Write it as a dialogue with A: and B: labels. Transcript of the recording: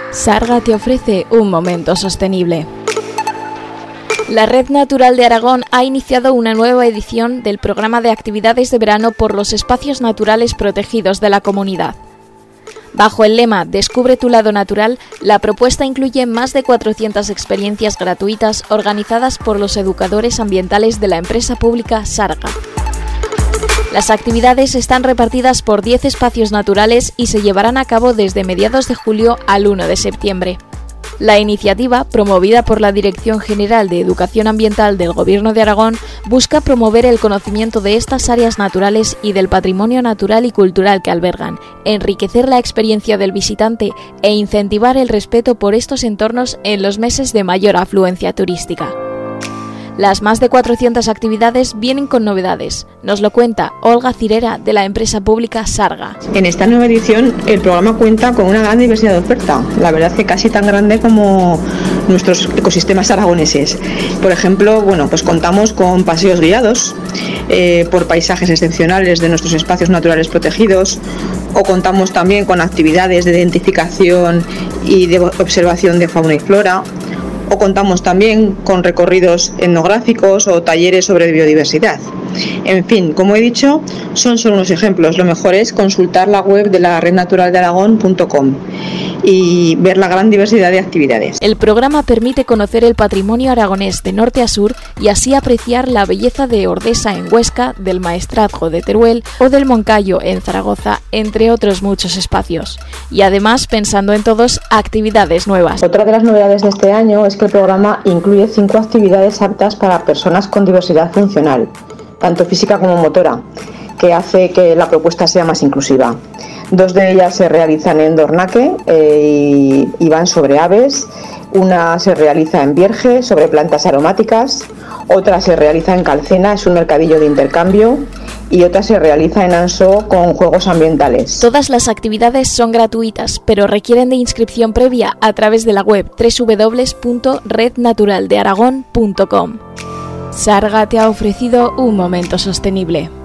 A: Sarga te ofrece un momento sostenible. La Red Natural de Aragón ha iniciado una nueva edición del programa de actividades de verano por los espacios naturales protegidos de la comunidad. Bajo el lema Descubre tu lado natural, la propuesta incluye más de 400 experiencias gratuitas organizadas por los educadores ambientales de la empresa pública Sarga. Las actividades están repartidas por 10 espacios naturales y se llevarán a cabo desde mediados de julio al 1 de septiembre. La iniciativa, promovida por la Dirección General de Educación Ambiental del Gobierno de Aragón, busca promover el conocimiento de estas áreas naturales y del patrimonio natural y cultural que albergan, enriquecer la experiencia del visitante e incentivar el respeto por estos entornos en los meses de mayor afluencia turística. Las más de 400 actividades vienen con novedades. Nos lo cuenta Olga Cirera, de la empresa pública Sarga.
B: En esta nueva edición el programa cuenta con una gran diversidad de oferta, la verdad que casi tan grande como nuestros ecosistemas aragoneses. Por ejemplo, pues contamos con paseos guiados por paisajes excepcionales de nuestros espacios naturales protegidos, o contamos también con actividades de identificación y de observación de fauna y flora, o contamos también con recorridos etnográficos o talleres sobre biodiversidad. En fin, como he dicho, son solo unos ejemplos. Lo mejor es consultar la web de la rednaturaldearagón.com y ver la gran diversidad de actividades.
A: El programa permite conocer el patrimonio aragonés de norte a sur y así apreciar la belleza de Ordesa en Huesca, del Maestrazgo de Teruel o del Moncayo en Zaragoza, entre otros muchos espacios. Y además, pensando en todos, actividades nuevas.
B: Otra de las novedades de este año es que el programa incluye 5 actividades aptas para personas con diversidad funcional, tanto física como motora, que hace que la propuesta sea más inclusiva. 2 de ellas se realizan en Dornaque y van sobre aves, una se realiza en Vierge sobre plantas aromáticas, otra se realiza en Calcena, es un mercadillo de intercambio, y otra se realiza en Ansó con juegos ambientales.
A: Todas las actividades son gratuitas, pero requieren de inscripción previa a través de la web www.rednaturaldearagón.com. Sarga te ha ofrecido un momento sostenible.